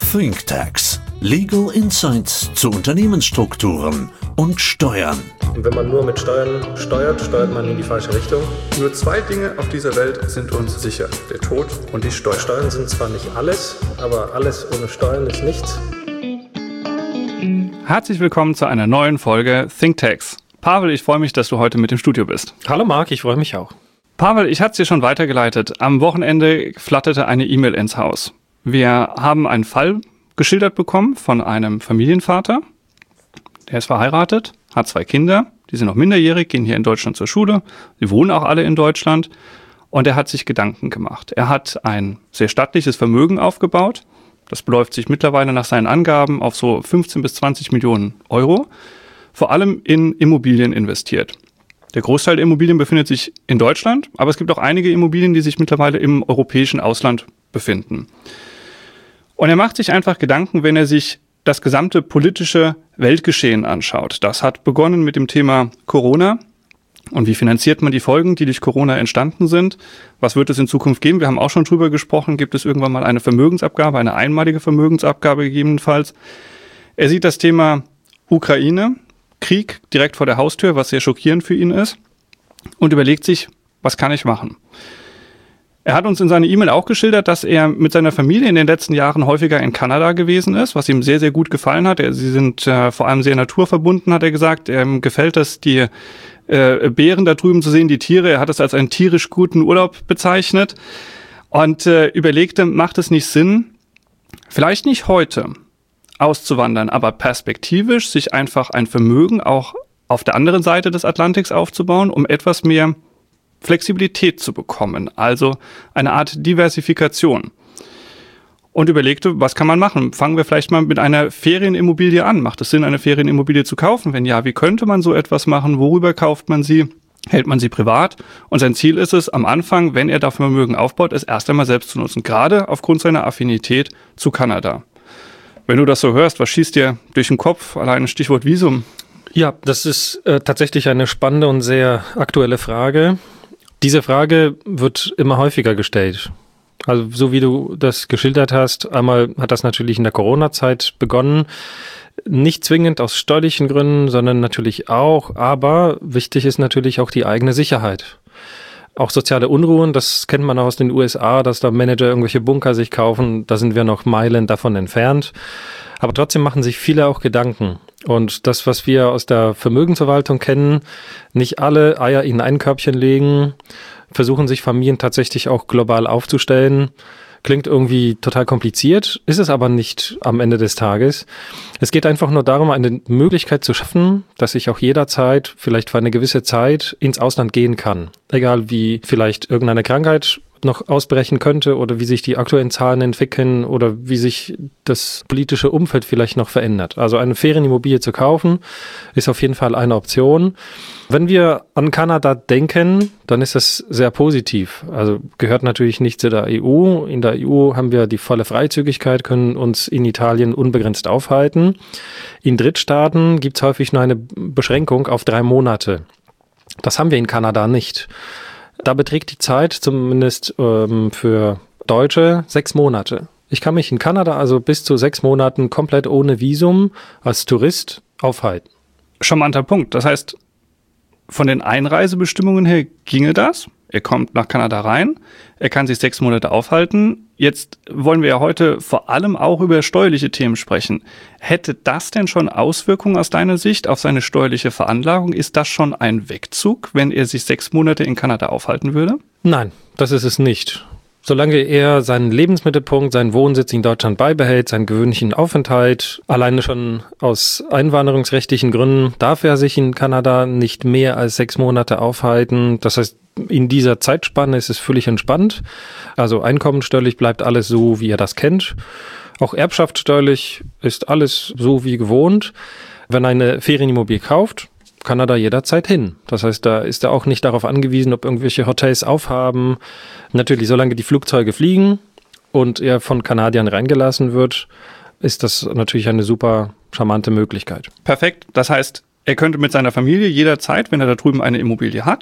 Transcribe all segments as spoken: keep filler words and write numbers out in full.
ThinkTax. Legal Insights zu Unternehmensstrukturen und Steuern. Und wenn man nur mit Steuern steuert, steuert man in die falsche Richtung. Nur zwei Dinge auf dieser Welt sind uns sicher: der Tod und die Steuern. Steuern sind zwar nicht alles, aber alles ohne Steuern ist nichts. Herzlich willkommen zu einer neuen Folge ThinkTax. Pavel, ich freue mich, dass du heute mit im Studio bist. Hallo Marc, ich freue mich auch. Pavel, ich hatte es dir schon weitergeleitet. Am Wochenende flatterte eine E-Mail ins Haus. Wir haben einen Fall geschildert bekommen von einem Familienvater. Der ist verheiratet, hat zwei Kinder, die sind noch minderjährig, gehen hier in Deutschland zur Schule. Sie wohnen auch alle in Deutschland. Und er hat sich Gedanken gemacht. Er hat ein sehr stattliches Vermögen aufgebaut. Das beläuft sich mittlerweile nach seinen Angaben auf so fünfzehn bis zwanzig Millionen Euro. Vor allem in Immobilien investiert. Der Großteil der Immobilien befindet sich in Deutschland, aber es gibt auch einige Immobilien, die sich mittlerweile im europäischen Ausland befinden. Und er macht sich einfach Gedanken, wenn er sich das gesamte politische Weltgeschehen anschaut. Das hat begonnen mit dem Thema Corona. Und wie finanziert man die Folgen, die durch Corona entstanden sind? Was wird es in Zukunft geben? Wir haben auch schon drüber gesprochen. Gibt es irgendwann mal eine Vermögensabgabe, eine einmalige Vermögensabgabe gegebenenfalls? Er sieht das Thema Ukraine, Krieg direkt vor der Haustür, was sehr schockierend für ihn ist, und überlegt sich, was kann ich machen? Er hat uns in seiner E-Mail auch geschildert, dass er mit seiner Familie in den letzten Jahren häufiger in Kanada gewesen ist, was ihm sehr, sehr gut gefallen hat. Sie sind äh, vor allem sehr naturverbunden, hat er gesagt. Ihm gefällt es, die äh, Bären da drüben zu sehen, die Tiere. Er hat es als einen tierisch guten Urlaub bezeichnet und äh, überlegte, macht es nicht Sinn, vielleicht nicht heute auszuwandern, aber perspektivisch sich einfach ein Vermögen auch auf der anderen Seite des Atlantiks aufzubauen, um etwas mehr Flexibilität zu bekommen, also eine Art Diversifikation. Und überlegte, was kann man machen? Fangen wir vielleicht mal mit einer Ferienimmobilie an. Macht es Sinn, eine Ferienimmobilie zu kaufen? Wenn ja, wie könnte man so etwas machen? Worüber kauft man sie? Hält man sie privat? Und sein Ziel ist es, am Anfang, wenn er dafür Vermögen aufbaut, es erst einmal selbst zu nutzen, gerade aufgrund seiner Affinität zu Kanada. Wenn du das so hörst, was schießt dir durch den Kopf? Allein Stichwort Visum. Ja, das ist äh, tatsächlich eine spannende und sehr aktuelle Frage. Diese Frage wird immer häufiger gestellt. Also so wie du das geschildert hast, einmal hat das natürlich in der Corona-Zeit begonnen, nicht zwingend aus steuerlichen Gründen, sondern natürlich auch, aber wichtig ist natürlich auch die eigene Sicherheit. Auch soziale Unruhen, das kennt man auch aus den U S A, dass da Manager irgendwelche Bunker sich kaufen, da sind wir noch Meilen davon entfernt. Aber trotzdem machen sich viele auch Gedanken. Und das, was wir aus der Vermögensverwaltung kennen, nicht alle Eier in ein Körbchen legen, versuchen sich Familien tatsächlich auch global aufzustellen. Klingt irgendwie total kompliziert, ist es aber nicht am Ende des Tages. Es geht einfach nur darum, eine Möglichkeit zu schaffen, dass ich auch jederzeit, vielleicht für eine gewisse Zeit, ins Ausland gehen kann. Egal wie vielleicht irgendeine Krankheit noch ausbrechen könnte oder wie sich die aktuellen Zahlen entwickeln oder wie sich das politische Umfeld vielleicht noch verändert. Also eine Ferienimmobilie zu kaufen, ist auf jeden Fall eine Option. Wenn wir an Kanada denken, dann ist das sehr positiv. Also gehört natürlich nicht zu der E U. In der E U haben wir die volle Freizügigkeit, können uns in Italien unbegrenzt aufhalten. In Drittstaaten gibt es häufig nur eine Beschränkung auf drei Monate. Das haben wir in Kanada nicht. Da beträgt die Zeit zumindest ähm, für Deutsche sechs Monate. Ich kann mich in Kanada also bis zu sechs Monaten komplett ohne Visum als Tourist aufhalten. Charmanter Punkt. Das heißt, von den Einreisebestimmungen her ginge das. Er kommt nach Kanada rein, er kann sich sechs Monate aufhalten. Jetzt wollen wir ja heute vor allem auch über steuerliche Themen sprechen. Hätte das denn schon Auswirkungen aus deiner Sicht auf seine steuerliche Veranlagung? Ist das schon ein Wegzug, wenn er sich sechs Monate in Kanada aufhalten würde? Nein, das ist es nicht. Solange er seinen Lebensmittelpunkt, seinen Wohnsitz in Deutschland beibehält, seinen gewöhnlichen Aufenthalt, alleine schon aus einwanderungsrechtlichen Gründen darf er sich in Kanada nicht mehr als sechs Monate aufhalten. Das heißt, in dieser Zeitspanne ist es völlig entspannt. Also einkommensteuerlich bleibt alles so, wie er das kennt. Auch erbschaftssteuerlich ist alles so wie gewohnt. Wenn eine Ferienimmobilie kauft, kann er da jederzeit hin. Das heißt, da ist er auch nicht darauf angewiesen, ob irgendwelche Hotels aufhaben. Natürlich, solange die Flugzeuge fliegen und er von Kanadiern reingelassen wird, ist das natürlich eine super charmante Möglichkeit. Perfekt. Das heißt, er könnte mit seiner Familie jederzeit, wenn er da drüben eine Immobilie hat,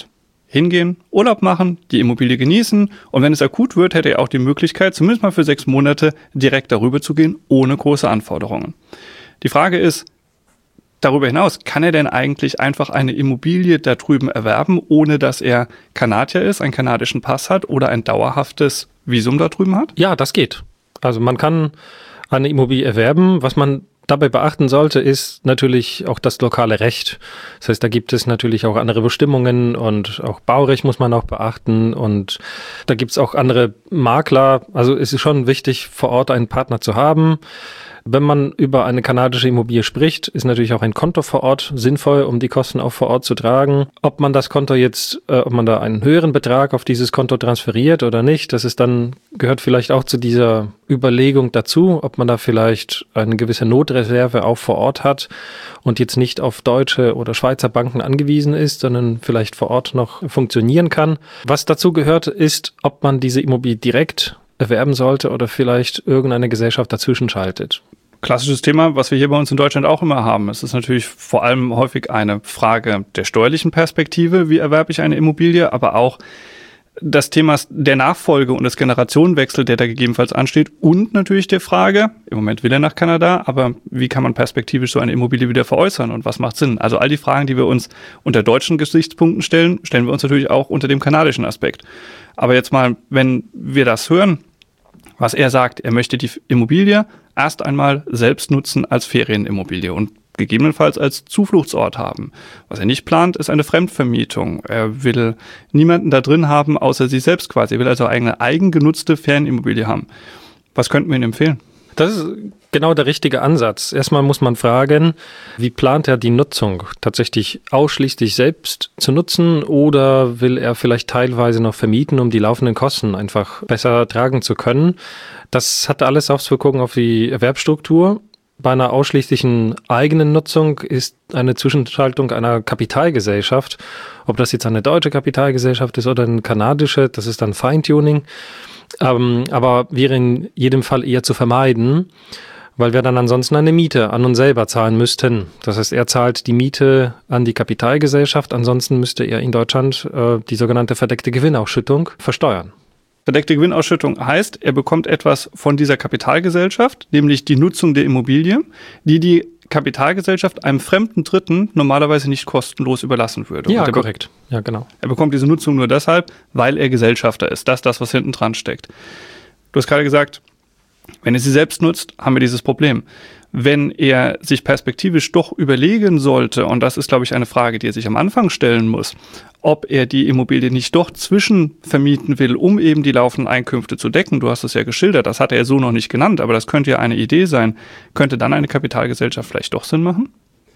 hingehen, Urlaub machen, die Immobilie genießen und wenn es akut wird, hätte er auch die Möglichkeit, zumindest mal für sechs Monate direkt darüber zu gehen, ohne große Anforderungen. Die Frage ist, darüber hinaus, kann er denn eigentlich einfach eine Immobilie da drüben erwerben, ohne dass er Kanadier ist, einen kanadischen Pass hat oder ein dauerhaftes Visum da drüben hat? Ja, das geht. Also man kann eine Immobilie erwerben. Was man dabei beachten sollte, ist natürlich auch das lokale Recht. Das heißt, da gibt es natürlich auch andere Bestimmungen und auch Baurecht muss man auch beachten und da gibt es auch andere Makler. Also es ist schon wichtig, vor Ort einen Partner zu haben. Wenn man über eine kanadische Immobilie spricht, ist natürlich auch ein Konto vor Ort sinnvoll, um die Kosten auch vor Ort zu tragen. Ob man das Konto jetzt, äh, ob man da einen höheren Betrag auf dieses Konto transferiert oder nicht, das ist dann, gehört vielleicht auch zu dieser Überlegung dazu, ob man da vielleicht eine gewisse Notreserve auch vor Ort hat und jetzt nicht auf deutsche oder Schweizer Banken angewiesen ist, sondern vielleicht vor Ort noch funktionieren kann. Was dazu gehört, ist, ob man diese Immobilie direkt erwerben sollte oder vielleicht irgendeine Gesellschaft dazwischen schaltet. Klassisches Thema, was wir hier bei uns in Deutschland auch immer haben. Es ist natürlich vor allem häufig eine Frage der steuerlichen Perspektive, wie erwerbe ich eine Immobilie, aber auch das Thema der Nachfolge und des Generationenwechsels, der da gegebenenfalls ansteht und natürlich der Frage, im Moment will er nach Kanada, aber wie kann man perspektivisch so eine Immobilie wieder veräußern und was macht Sinn? Also all die Fragen, die wir uns unter deutschen Gesichtspunkten stellen, stellen wir uns natürlich auch unter dem kanadischen Aspekt. Aber jetzt mal, wenn wir das hören, was er sagt, er möchte die Immobilie erst einmal selbst nutzen als Ferienimmobilie und gegebenenfalls als Zufluchtsort haben. Was er nicht plant, ist eine Fremdvermietung. Er will niemanden da drin haben, außer sich selbst quasi. Er will also eine eigengenutzte Ferienimmobilie haben. Was könnten wir ihm empfehlen? Das ist genau der richtige Ansatz. Erstmal muss man fragen, wie plant er die Nutzung? Tatsächlich ausschließlich selbst zu nutzen oder will er vielleicht teilweise noch vermieten, um die laufenden Kosten einfach besser tragen zu können? Das hat alles Auswirkungen auf die Erwerbsstruktur. Bei einer ausschließlichen eigenen Nutzung ist eine Zwischenschaltung einer Kapitalgesellschaft, ob das jetzt eine deutsche Kapitalgesellschaft ist oder eine kanadische, das ist dann Feintuning. Ähm, aber wäre in jedem Fall eher zu vermeiden, weil wir dann ansonsten eine Miete an uns selber zahlen müssten. Das heißt, er zahlt die Miete an die Kapitalgesellschaft, ansonsten müsste er in Deutschland äh, die sogenannte verdeckte Gewinnausschüttung versteuern. Verdeckte Gewinnausschüttung heißt, er bekommt etwas von dieser Kapitalgesellschaft, nämlich die Nutzung der Immobilie, die die Kapitalgesellschaft einem fremden Dritten normalerweise nicht kostenlos überlassen würde. Ja, korrekt. Ja, genau. Er bekommt diese Nutzung nur deshalb, weil er Gesellschafter ist. Das ist das, was hinten dran steckt. Du hast gerade gesagt, wenn er sie selbst nutzt, haben wir dieses Problem. Wenn er sich perspektivisch doch überlegen sollte, und das ist, glaube ich, eine Frage, die er sich am Anfang stellen muss, ob er die Immobilie nicht doch zwischenvermieten will, um eben die laufenden Einkünfte zu decken. Du hast es ja geschildert, das hat er so noch nicht genannt, aber das könnte ja eine Idee sein. Könnte dann eine Kapitalgesellschaft vielleicht doch Sinn machen?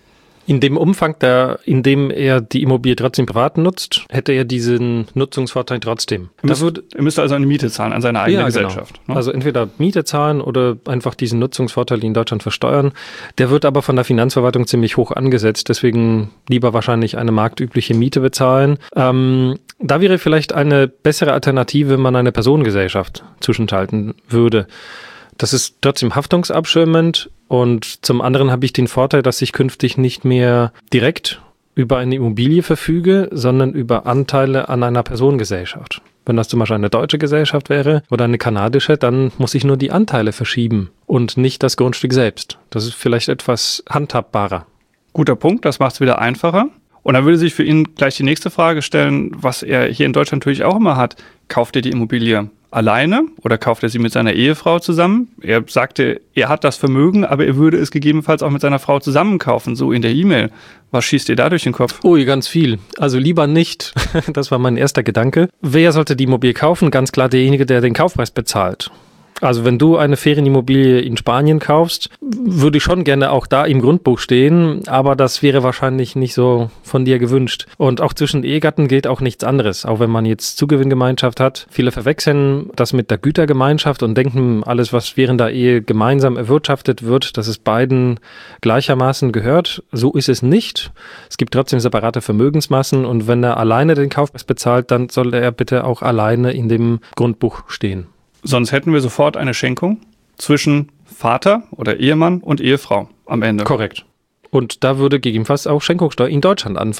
In dem Umfang, der, in dem er die Immobilie trotzdem privat nutzt, hätte er diesen Nutzungsvorteil trotzdem. Er müsste, er müsste also eine Miete zahlen an seine eigene ja, Gesellschaft. Genau. Ne? Also entweder Miete zahlen oder einfach diesen Nutzungsvorteil in Deutschland versteuern. Der wird aber von der Finanzverwaltung ziemlich hoch angesetzt, deswegen lieber wahrscheinlich eine marktübliche Miete bezahlen. Ähm, da wäre vielleicht eine bessere Alternative, wenn man eine Personengesellschaft zwischenschalten würde. Das ist trotzdem haftungsabschirmend und zum anderen habe ich den Vorteil, dass ich künftig nicht mehr direkt über eine Immobilie verfüge, sondern über Anteile an einer Personengesellschaft. Wenn das zum Beispiel eine deutsche Gesellschaft wäre oder eine kanadische, dann muss ich nur die Anteile verschieben und nicht das Grundstück selbst. Das ist vielleicht etwas handhabbarer. Guter Punkt, das macht es wieder einfacher. Und dann würde sich für ihn gleich die nächste Frage stellen, was er hier in Deutschland natürlich auch immer hat. Kauft er die Immobilie alleine oder kauft er sie mit seiner Ehefrau zusammen? Er sagte, er hat das Vermögen, aber er würde es gegebenenfalls auch mit seiner Frau zusammen kaufen, so in der E-Mail. Was schießt dir da durch den Kopf? Ui, ganz viel. Also lieber nicht. Das war mein erster Gedanke. Wer sollte die Immobilie kaufen? Ganz klar derjenige, der den Kaufpreis bezahlt. Also wenn du eine Ferienimmobilie in Spanien kaufst, würde ich schon gerne auch da im Grundbuch stehen, aber das wäre wahrscheinlich nicht so von dir gewünscht. Und auch zwischen Ehegatten gilt auch nichts anderes, auch wenn man jetzt Zugewinngemeinschaft hat. Viele verwechseln das mit der Gütergemeinschaft und denken, alles, was während der Ehe gemeinsam erwirtschaftet wird, dass es beiden gleichermaßen gehört. So ist es nicht. Es gibt trotzdem separate Vermögensmassen und wenn er alleine den Kaufpreis bezahlt, dann soll er bitte auch alleine in dem Grundbuch stehen. Sonst hätten wir sofort eine Schenkung zwischen Vater oder Ehemann und Ehefrau am Ende. Korrekt. Und da würde gegebenenfalls auch Schenkungssteuer in Deutschland anfallen.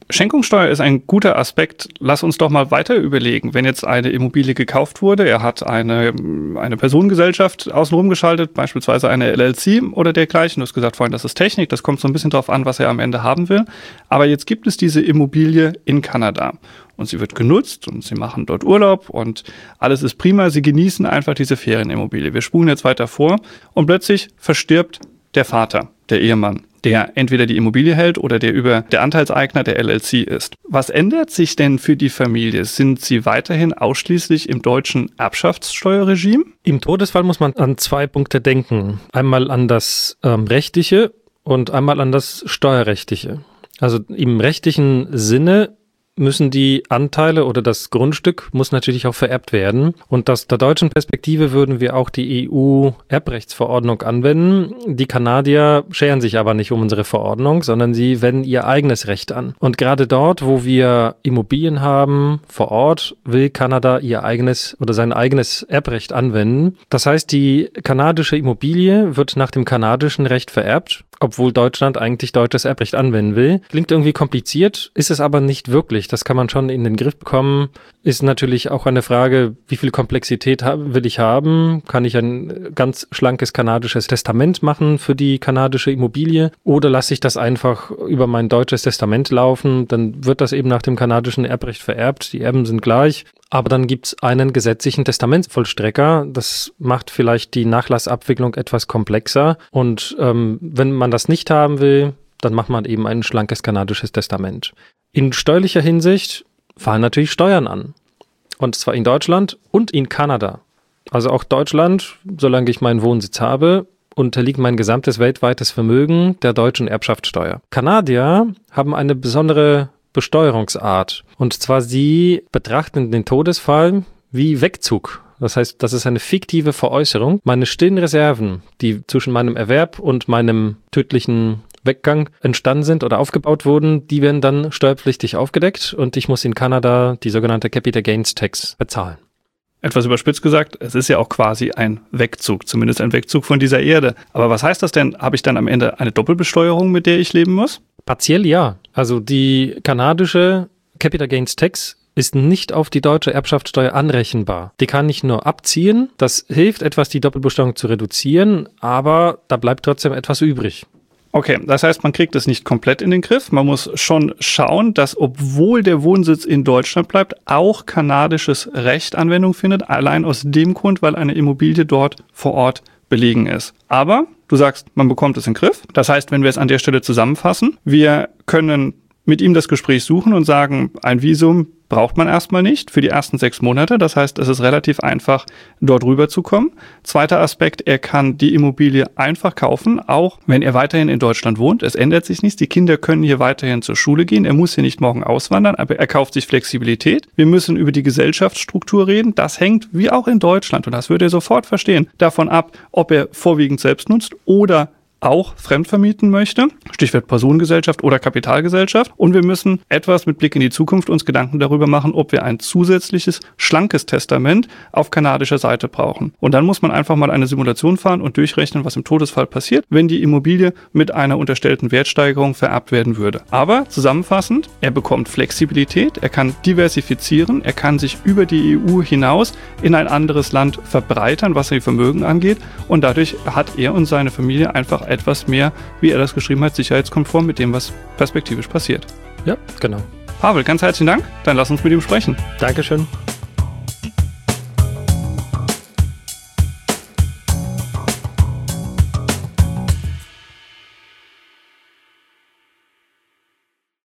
Schenkungssteuer ist ein guter Aspekt. Lass uns doch mal weiter überlegen. Wenn jetzt eine Immobilie gekauft wurde, er hat eine, eine Personengesellschaft außenrum geschaltet, beispielsweise eine L L C oder dergleichen. Du hast gesagt vorhin, das ist Technik, das kommt so ein bisschen drauf an, was er am Ende haben will. Aber jetzt gibt es diese Immobilie in Kanada und sie wird genutzt und sie machen dort Urlaub und alles ist prima. Sie genießen einfach diese Ferienimmobilie. Wir spulen jetzt weiter vor und plötzlich verstirbt der Vater, der Ehemann, der entweder die Immobilie hält oder der über der Anteilseigner der L L C ist. Was ändert sich denn für die Familie? Sind sie weiterhin ausschließlich im deutschen Erbschaftssteuerregime? Im Todesfall muss man an zwei Punkte denken. Einmal an das ähm, rechtliche und einmal an das steuerrechtliche. Also im rechtlichen Sinne müssen die Anteile oder das Grundstück muss natürlich auch vererbt werden. Und aus der deutschen Perspektive würden wir auch die E U-Erbrechtsverordnung anwenden. Die Kanadier scheren sich aber nicht um unsere Verordnung, sondern sie wenden ihr eigenes Recht an. Und gerade dort, wo wir Immobilien haben vor Ort, will Kanada ihr eigenes oder sein eigenes Erbrecht anwenden. Das heißt, die kanadische Immobilie wird nach dem kanadischen Recht vererbt, obwohl Deutschland eigentlich deutsches Erbrecht anwenden will. Klingt irgendwie kompliziert, ist es aber nicht wirklich. Das kann man schon in den Griff bekommen. Ist natürlich auch eine Frage, wie viel Komplexität will ich haben? Kann ich ein ganz schlankes kanadisches Testament machen für die kanadische Immobilie? Oder lasse ich das einfach über mein deutsches Testament laufen? Dann wird das eben nach dem kanadischen Erbrecht vererbt. Die Erben sind gleich. Aber dann gibt es einen gesetzlichen Testamentsvollstrecker. Das macht vielleicht die Nachlassabwicklung etwas komplexer. Und ähm, wenn man das nicht haben will, dann macht man eben ein schlankes kanadisches Testament. In steuerlicher Hinsicht fallen natürlich Steuern an. Und zwar in Deutschland und in Kanada. Also auch Deutschland, solange ich meinen Wohnsitz habe, unterliegt mein gesamtes weltweites Vermögen der deutschen Erbschaftssteuer. Kanadier haben eine besondere Besteuerungsart. Und zwar sie betrachten den Todesfall wie Wegzug. Das heißt, das ist eine fiktive Veräußerung. Meine stillen Reserven, die zwischen meinem Erwerb und meinem tödlichen Weggang entstanden sind oder aufgebaut wurden, die werden dann steuerpflichtig aufgedeckt und ich muss in Kanada die sogenannte Capital Gains Tax bezahlen. Etwas überspitzt gesagt, es ist ja auch quasi ein Wegzug, zumindest ein Wegzug von dieser Erde. Aber was heißt das denn? Habe ich dann am Ende eine Doppelbesteuerung, mit der ich leben muss? Partiell ja. Also die kanadische Capital Gains Tax ist nicht auf die deutsche Erbschaftssteuer anrechenbar. Die kann ich nur abziehen. Das hilft etwas, die Doppelbesteuerung zu reduzieren, aber da bleibt trotzdem etwas übrig. Okay, das heißt, man kriegt es nicht komplett in den Griff. Man muss schon schauen, dass obwohl der Wohnsitz in Deutschland bleibt, auch kanadisches Recht Anwendung findet. Allein aus dem Grund, weil eine Immobilie dort vor Ort belegen ist. Aber du sagst, man bekommt es in den Griff. Das heißt, wenn wir es an der Stelle zusammenfassen, wir können mit ihm das Gespräch suchen und sagen, ein Visum braucht man erstmal nicht für die ersten sechs Monate. Das heißt, es ist relativ einfach, dort rüberzukommen. Zweiter Aspekt, er kann die Immobilie einfach kaufen, auch wenn er weiterhin in Deutschland wohnt. Es ändert sich nichts. Die Kinder können hier weiterhin zur Schule gehen. Er muss hier nicht morgen auswandern, aber er kauft sich Flexibilität. Wir müssen über die Gesellschaftsstruktur reden. Das hängt, wie auch in Deutschland, und das würde er sofort verstehen, davon ab, ob er vorwiegend selbst nutzt oder auch fremdvermieten möchte, Stichwort Personengesellschaft oder Kapitalgesellschaft. Und wir müssen etwas mit Blick in die Zukunft uns Gedanken darüber machen, ob wir ein zusätzliches, schlankes Testament auf kanadischer Seite brauchen. Und dann muss man einfach mal eine Simulation fahren und durchrechnen, was im Todesfall passiert, wenn die Immobilie mit einer unterstellten Wertsteigerung vererbt werden würde. Aber zusammenfassend, er bekommt Flexibilität, er kann diversifizieren, er kann sich über die E U hinaus in ein anderes Land verbreitern, was die Vermögen angeht. Und dadurch hat er und seine Familie einfach etwas mehr, wie er das geschrieben hat, sicherheitskonform mit dem, was perspektivisch passiert. Ja, genau. Pavel, ganz herzlichen Dank. Dann lass uns mit ihm sprechen. Dankeschön.